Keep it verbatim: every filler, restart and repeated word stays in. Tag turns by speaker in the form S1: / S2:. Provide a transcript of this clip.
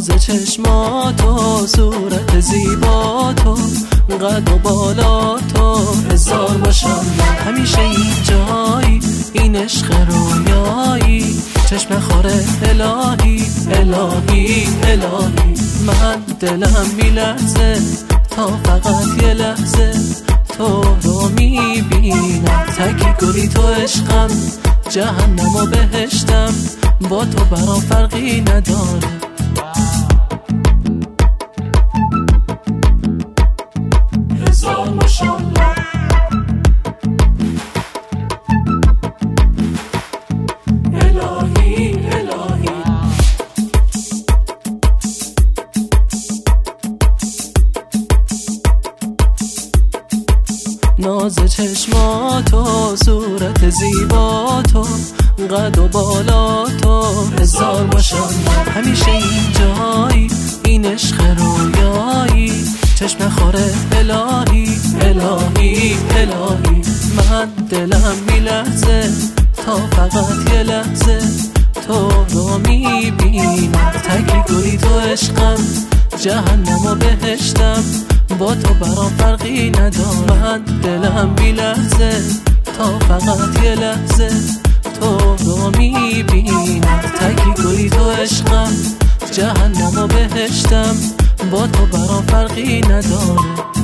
S1: ناز چشماتو، صورت زیبا تو، قد و بالا تو، هزار ماشاءالله. همیشه این جایی، این عشق رویایی، چشم خوره الهی الهی الهی. من دلم میلرزه تا فقط یه لحظه تو رو میبینم. تکی گلی تو عشقم، جهنم و بهشتم، با تو برام فرقی نداره. هزار ماشاءالله. الهی الهی. ناز چشماتو، صورت زیبا تو، قد و بالا تو، هزار ماشاءالله. همیشه این جایی، این عشق رویایی، چشم خوره الهی الهی الهی. من دلم میلرزه تا فقط یه لحظه تو رو میبینم. تکی گلی تو عشقم، جهنم و بهشتم، با تو برام فرقی نداره. من دلم میلرزه تا فقط یه لحظه تو رو میبینم. تکی گلی تو عشقم، جهنم و بهشتم، با تو برام فرقی نداره.